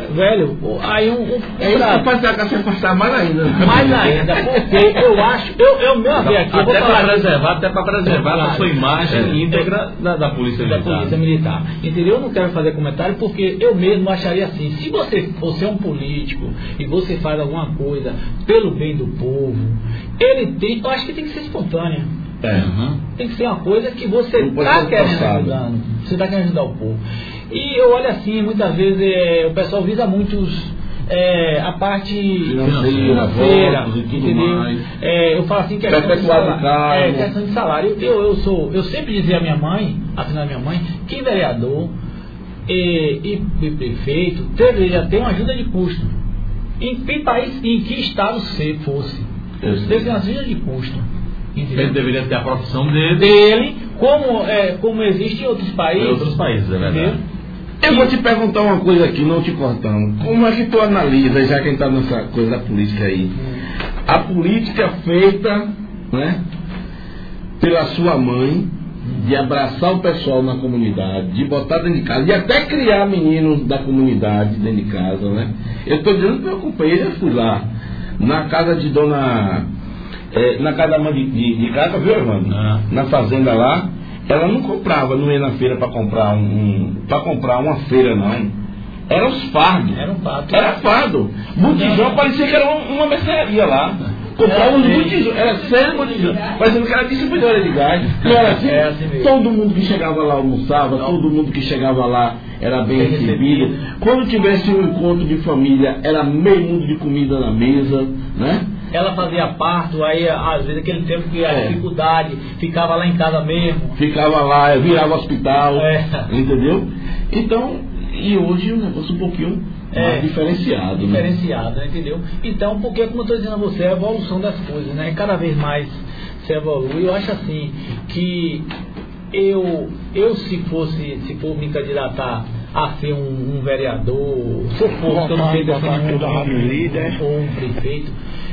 velho, aí um isso que faz a se afastar mais ainda. Mais ainda, porque eu acho, meu ver aqui, até para preservar a sua imagem íntegra da Polícia Militar. Da Polícia Militar. Entendeu? Eu não quero fazer comentário porque eu mesmo acharia assim, se você é um político e você faz alguma coisa pelo bem do povo, eu acho que tem que ser espontânea. Tem que ser uma coisa que você está querendo ajudar. Você está querendo ajudar o povo. E eu olho assim, muitas vezes o pessoal visa muito a parte financeira, entendeu? Eu falo assim, questão de salário. Eu sempre dizia à minha mãe, afinal minha mãe, que vereador e prefeito deveria ter uma ajuda de custo. Em que estado você fosse, deveria ter uma ajuda de custo. Entendeu? Ele deveria ter a profissão dele como existe em outros países. Em outros países, é verdade. Eu vou te perguntar uma coisa aqui, não te cortando. Como é que tu analisa, já que a gente está nessa coisa da política aí, a política feita, né, pela sua mãe, de abraçar o pessoal na comunidade, de botar dentro de casa, de até criar meninos da comunidade dentro de casa, né? Eu estou dizendo que eu acompanhei, eu fui lá, na casa de dona... na casa da mãe de casa, viu, Evandro? Na fazenda lá, ela não comprava, não ia na feira para comprar para comprar uma feira, não. Era os fardos. Era fardo. Botijão parecia que era uma mercearia lá. Comprava uns botijão, era sério botijão, parecendo que era distribuidora de gás. Não era assim? Todo mundo que chegava lá almoçava, todo mundo que chegava lá era bem recebido. Quando tivesse um encontro de família, era meio mundo de comida na mesa, né? Ela fazia parto, aí às vezes aquele tempo que a dificuldade, ficava lá em casa mesmo. Ficava lá, virava hospital, entendeu? Então, e hoje o negócio um pouquinho mais diferenciado. Diferenciado, né? Entendeu? Então, porque como eu estou dizendo a você, é a evolução das coisas, né? Cada vez mais se evolui. Eu acho assim, que eu se for me candidatar a ser um vereador, se eu fosse, que eu não sei defender ou um prefeito,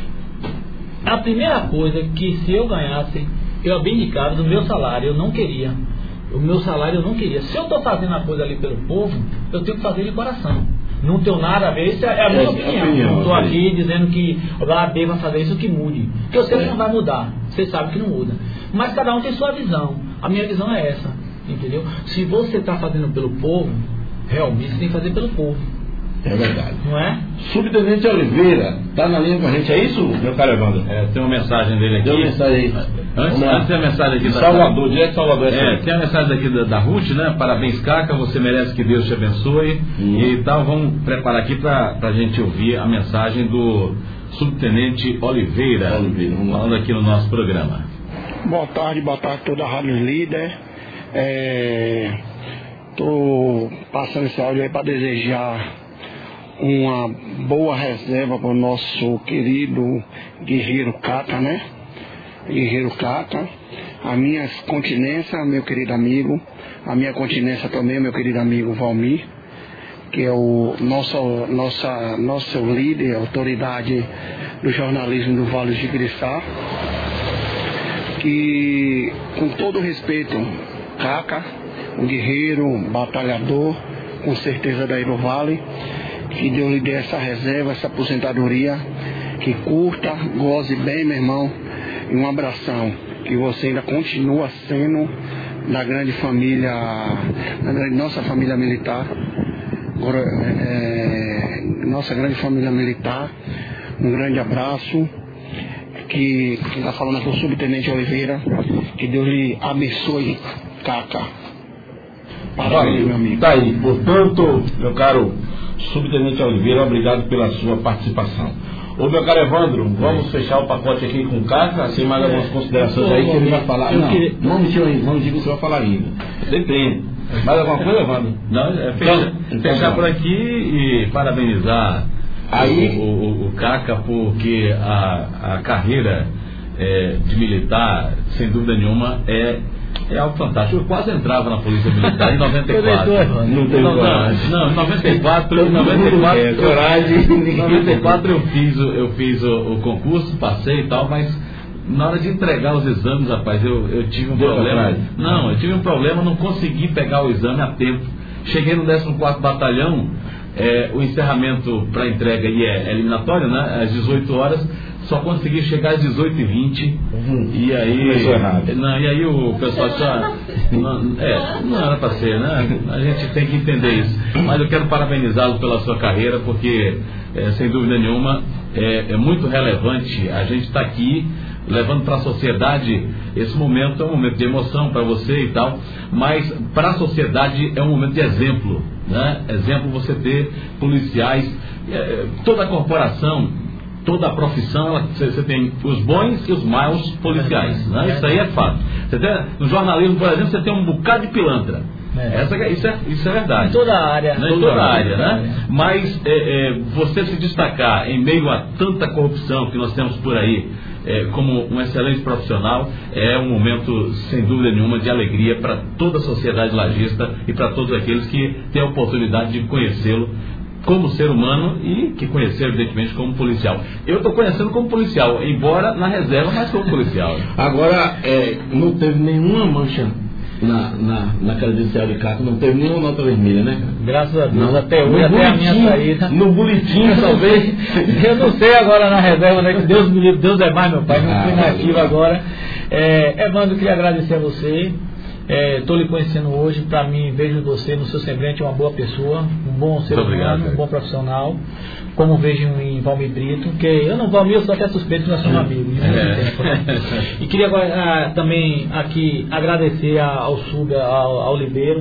a primeira coisa que se eu ganhasse, eu abdicava do meu salário, eu não queria. O meu salário eu não queria. Se eu estou fazendo a coisa ali pelo povo, eu tenho que fazer de coração. Não tenho nada a ver, isso é a minha opinião. Não estou aqui dizendo que a B vai fazer isso que mude. Porque eu sei que não vai mudar. Você sabe que não muda. Mas cada um tem sua visão. A minha visão é essa. Entendeu? Se você está fazendo pelo povo, realmente você tem que fazer pelo povo. É verdade. Não é? Subtenente Oliveira, está na linha com a gente, é isso, meu caro Evandro? Tem uma mensagem dele aqui. Tem uma mensagem aí. Antes tem a mensagem aqui Salvador, direto de Salvador. Tem a mensagem aqui da Ruth, né? Parabéns, Caca, você merece que Deus te abençoe. E tal, vamos preparar aqui para a gente ouvir a mensagem do Subtenente Oliveira, falando aqui no nosso programa. Boa tarde toda a Rádio Líder. Estou passando esse áudio aí para desejar uma boa reserva para o nosso querido Guerreiro Caca, né? Guerreiro Caca. A minha continência, meu querido amigo. A minha continência também, meu querido amigo Valmir, que é o nosso líder, autoridade do jornalismo do Vale de Griçá. Que, com todo respeito, Caca, um guerreiro, um batalhador, com certeza daí do Vale, que Deus lhe dê essa reserva, essa aposentadoria, que curta, goze bem, meu irmão, e um abração, que você ainda continua sendo da grande família, nossa família militar, nossa grande família militar. Um grande abraço, que está falando aqui o Subtenente Oliveira, que Deus lhe abençoe, Caca. Parabéns, meu amigo. Tá aí, portanto, meu caro Subtenente Oliveira, obrigado pela sua participação. Ô, meu caro Evandro, vamos fechar o pacote aqui com o Caca, sem mais algumas considerações aí que ele vai falar. Não me diga que você vai falar ainda. Você tem. Mais alguma coisa, Evandro? Não, fechar por aqui e parabenizar aí o Caca, porque a carreira de militar, sem dúvida nenhuma, é algo fantástico. Eu quase entrava na Polícia Militar em 94. Não tem coragem. Não, em 94 eu fiz o concurso, passei e tal, mas na hora de entregar os exames, rapaz, eu tive um problema. Eu tive um problema, não consegui pegar o exame a tempo. Cheguei no 14º Batalhão, o encerramento para entrega aí é eliminatório, né? Às 18 horas, só consegui chegar às 18h20 e aí e aí o pessoal não era para ser, né? A gente tem que entender isso. Mas eu quero parabenizá-lo pela sua carreira, porque sem dúvida nenhuma é muito relevante a gente estar aqui levando para a sociedade. Esse momento é um momento de emoção para você e tal, mas para a sociedade é um momento de exemplo, né? Exemplo você ter policiais, toda a corporação, toda a profissão, você tem os bons e os maus policiais, né? Isso aí é fato. Você tem, no jornalismo, por exemplo, você tem um bocado de pilantra. Isso é verdade. Em toda a área. Em toda a área, né? Mas você se destacar em meio a tanta corrupção que nós temos por aí, como um excelente profissional, é um momento, sem dúvida nenhuma, de alegria para toda a sociedade lagista e para todos aqueles que têm a oportunidade de conhecê-lo como ser humano e que conheceram, evidentemente, como policial. Eu estou conhecendo como policial, embora na reserva, mas como policial. Agora, não teve nenhuma mancha na credencial de Caco, não teve nenhuma nota vermelha, né? Graças a Deus, até hoje, até a minha saída. No boletim, talvez. Eu não sei agora na reserva, né? Que Deus me livre, Deus é mais, meu pai. Não fui na ativa agora. Evandro, eu queria agradecer a você. Estou lhe conhecendo hoje. Para mim, vejo você no seu semblante uma boa pessoa, um bom ser humano, um bom profissional, como vejo em Valmir Brito, que eu não, Valmir, eu sou até suspeito que nós somos amigos de muito tempo, né? E queria agora também aqui agradecer ao Oliveira,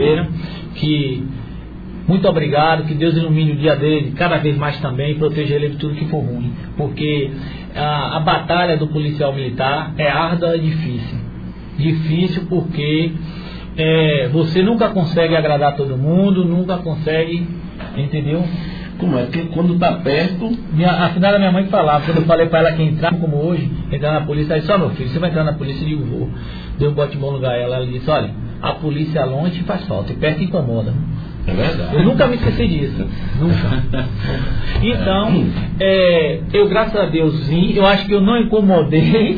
que muito obrigado, que Deus ilumine o dia dele cada vez mais também e proteja ele de tudo que for ruim, porque a batalha do policial militar é árdua e difícil porque você nunca consegue agradar todo mundo, nunca consegue, entendeu? Como é? Porque quando está perto... Afinal, a minha mãe que falava, quando eu falei para ela que entrar, como hoje, entrar na polícia, aí só, meu filho, você vai entrar na polícia? Eu digo, vou. Deu um bote bom lugar a ela, ela disse, olha, a polícia longe faz falta, e perto incomoda. É verdade. Eu nunca me esqueci disso. Nunca. Então, eu, graças a Deus, vim. Eu acho que eu não incomodei.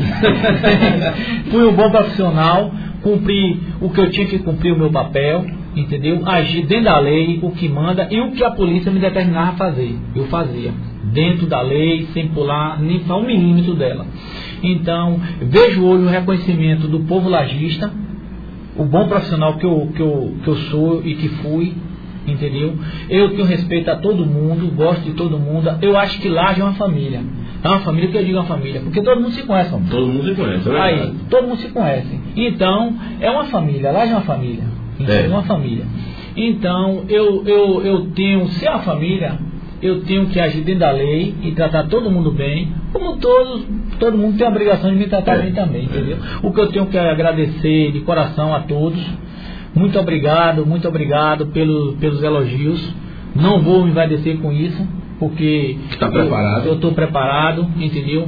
Fui um bom profissional. Cumpri o que eu tinha que cumprir, o meu papel. Entendeu? Agir dentro da lei, o que manda e o que a polícia me determinava a fazer. Eu fazia. Dentro da lei, sem pular nem só 1 milímetro dela. Então, vejo hoje o reconhecimento do povo lagista, o bom profissional que eu sou e que fui. Entendeu? Eu tenho respeito a todo mundo, gosto de todo mundo. Eu acho que Laje é uma família. É uma família que eu digo uma família, porque todo mundo se conhece. Todo mundo se conhece, é verdade. Aí, todo mundo se conhece. Então, é uma família. Laje é uma família. É uma família. Então, eu tenho, se é uma família, eu tenho que agir dentro da lei e tratar todo mundo bem, como todo mundo tem a obrigação de me tratar bem também, entendeu? O que eu tenho que agradecer de coração a todos. Muito obrigado pelos elogios. Não vou me envaidecer com isso, porque está preparado. Eu estou preparado, entendeu?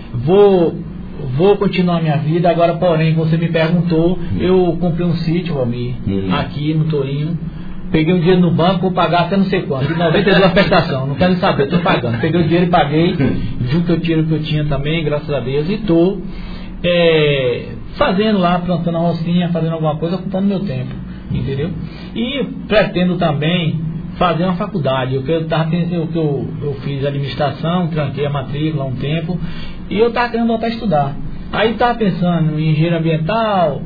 Vou continuar a minha vida. Agora, porém, você me perguntou, eu comprei um sítio, Valmir, aqui no Tourinho. Peguei o dinheiro no banco, vou pagar até não sei quanto, de 92 a prestação, não quero saber, estou pagando. Peguei o dinheiro e paguei, junto ao dinheiro que eu tinha também, graças a Deus, e estou fazendo lá, plantando a rocinha, fazendo alguma coisa, ocupando meu tempo, entendeu? E pretendo também fazer uma faculdade. Eu fiz administração, tranquei a matrícula há um tempo, e eu estava querendo voltar a estudar. Aí estava pensando em engenharia ambiental,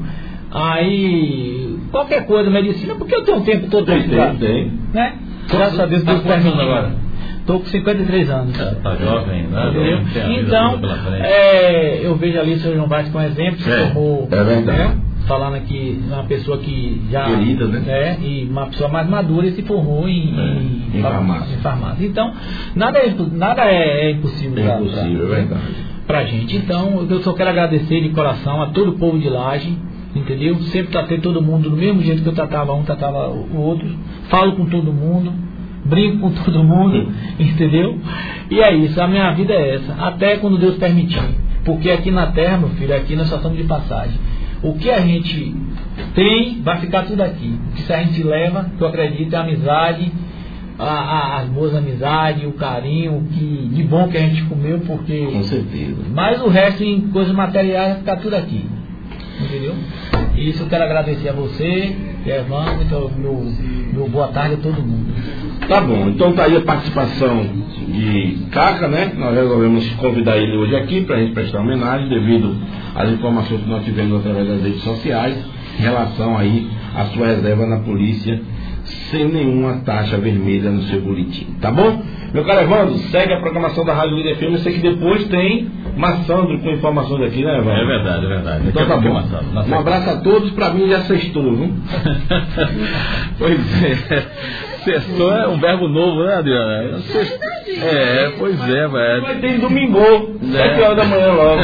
aí qualquer coisa, medicina, porque eu tenho um tempo todo para estudar. Né? Graças a Deus, Deus permite agora. Estou com 53 anos. Está jovem, né? Então, eu vejo ali o Sr. João Vaz como exemplo, se formou, falando aqui, uma pessoa que já... Querida, né? E uma pessoa mais madura e se formou em farmácia. Então, nada é impossível. É impossível, é verdade. Pra gente. Então, eu só quero agradecer de coração a todo o povo de Laje, entendeu? Sempre tratei todo mundo do mesmo jeito que eu tratava um, tratava o outro. Falo com todo mundo, brinco com todo mundo, entendeu? E é isso, a minha vida é essa, até quando Deus permitir. Porque aqui na terra, meu filho, aqui nós só estamos de passagem. O que a gente tem, vai ficar tudo aqui. O que a gente leva, que eu acredito, é a amizade, as boas amizades, o carinho, de bom que a gente comeu, porque... Com certeza. Mas o resto, em coisas materiais, vai ficar tudo aqui. Entendeu? E isso eu quero agradecer a você, Evandro, então, meu boa tarde a todo mundo. Tá bom, então tá aí a participação de Caca, né? Nós resolvemos convidar ele hoje aqui para a gente prestar homenagem devido às informações que nós tivemos através das redes sociais em relação aí à sua reserva na polícia sem nenhuma taxa vermelha no seu boletim, tá bom? Meu caro Evandro, segue a programação da Rádio Líder FM. Eu sei que depois tem Massandro com informações aqui, né, Evandro? É verdade, é verdade. Então tá bom. Um abraço a todos, pra mim já sextou, viu? Pois é. Sextou é um verbo novo, né, Adriana? Pois é, velho. Vai ter domingo, 7 horas da manhã logo.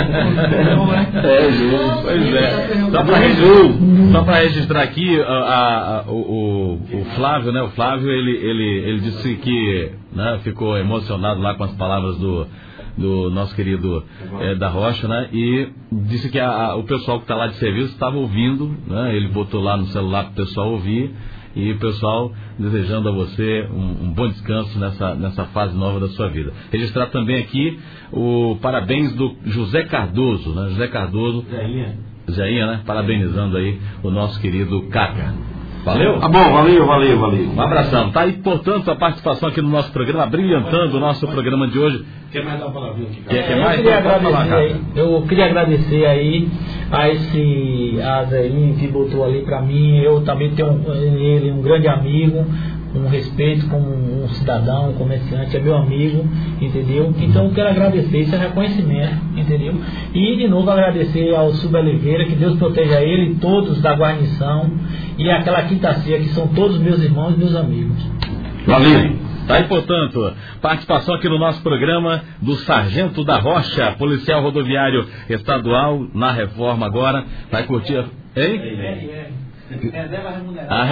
Pois é. Só pra registrar aqui, o Flávio, né? O Flávio, ele disse que, né, ficou emocionado lá com as palavras do nosso querido da Rocha, né? E disse que o pessoal que está lá de serviço estava ouvindo, né? Ele botou lá no celular para o pessoal ouvir. E o pessoal desejando a você um bom descanso nessa fase nova da sua vida. Registrar também aqui o parabéns do José Cardoso, né? José Cardoso, Zéinha, né? Parabenizando aí o nosso querido Caca. Valeu? Tá bom, valeu. Um abração. Tá aí, portanto, a participação aqui no nosso programa, brilhantando o nosso programa de hoje. Quer mais dar uma palavrinha aqui? Quer mais? Eu queria agradecer aí a Zéinha que botou ali pra mim. Eu também tenho ele um grande amigo, um respeito como um cidadão, um comerciante, é meu amigo, entendeu? Então eu quero agradecer, isso é reconhecimento, entendeu? E de novo agradecer ao Silvio Oliveira, que Deus proteja ele e todos da guarnição, e aquela quinta-feira que são todos meus irmãos e meus amigos. Valeu! Tá aí, portanto, participação aqui no nosso programa do Sargento da Rocha, policial rodoviário estadual, na reforma agora. Vai curtir. Hein? Reserva remunerada. A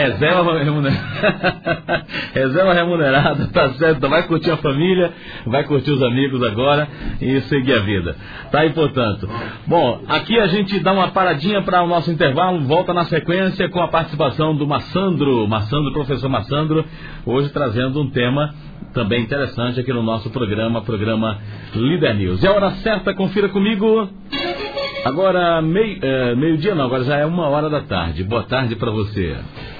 reserva remunerada, tá certo? Vai curtir a família, vai curtir os amigos agora e seguir a vida. Tá aí, portanto. Bom, aqui a gente dá uma paradinha para o nosso intervalo, volta na sequência com a participação do Massandro, professor Massandro, hoje trazendo um tema também interessante aqui no nosso programa Líder News. E a hora certa, confira comigo. Agora, meio-dia não, agora já é 1h da tarde. Boa tarde para você.